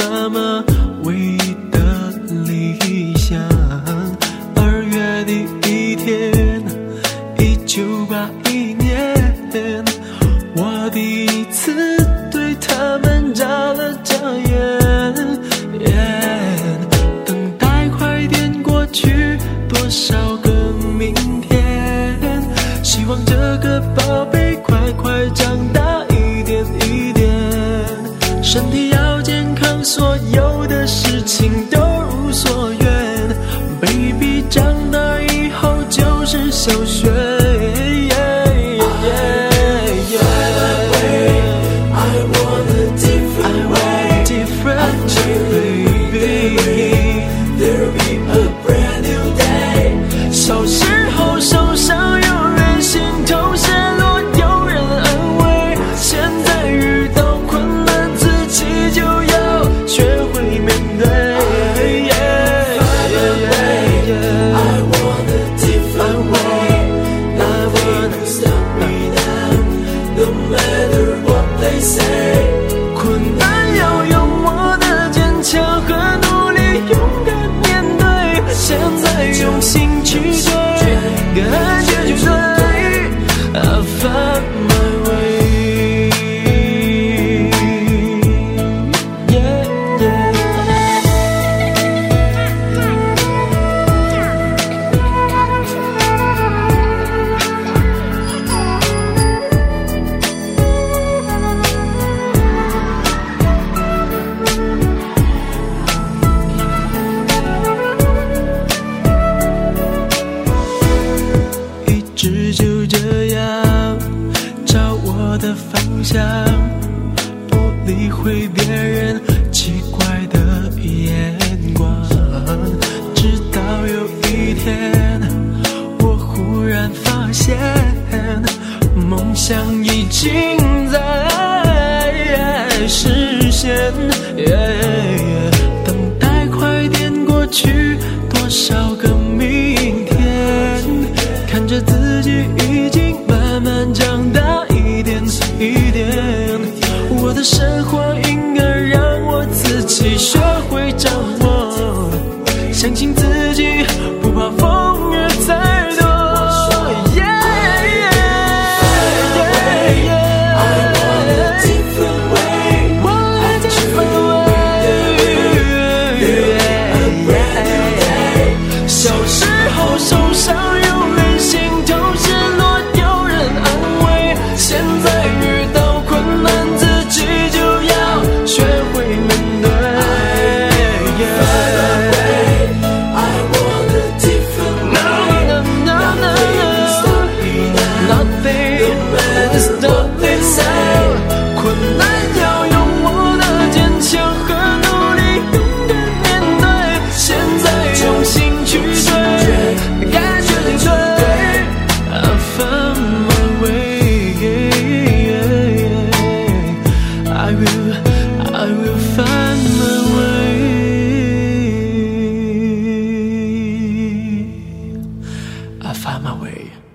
那么唯一的理想。2月第一天1981年，我第一次对他们眨了眨眼，等待快点过去，多少个明天，希望这个宝贝快快长大一点一点，身体要健康，所有的事情都如所愿， Baby 长大以后就是小学。小时候受伤有人心痛失落有人安慰，现在遇到困难自己就要学会面对。I want a different way, nothing stop me now, no matter what they say。 困难要用我的坚强和努力勇敢面对，现在用心去追，感觉就对。I found my way, yeah, yeah。 一直就这样找我的方向，不理会别人奇怪的眼光，直到有一天我忽然发现梦想已经在实现，等待快点过去，多少个明天，看着自己已经慢慢长大一点一点，我的生活应该让我自己学会掌握，相信自己不怕风雨再多。小时候受伤有人心痛失落有人安慰，现在遇到困难自己就要学会面对。I want a different way, nothing stop me now, no matter what they say。 困难要用我的坚强和努力勇敢面对，现在用心去追，感觉就对。I found my way, I will find my way, I found my way.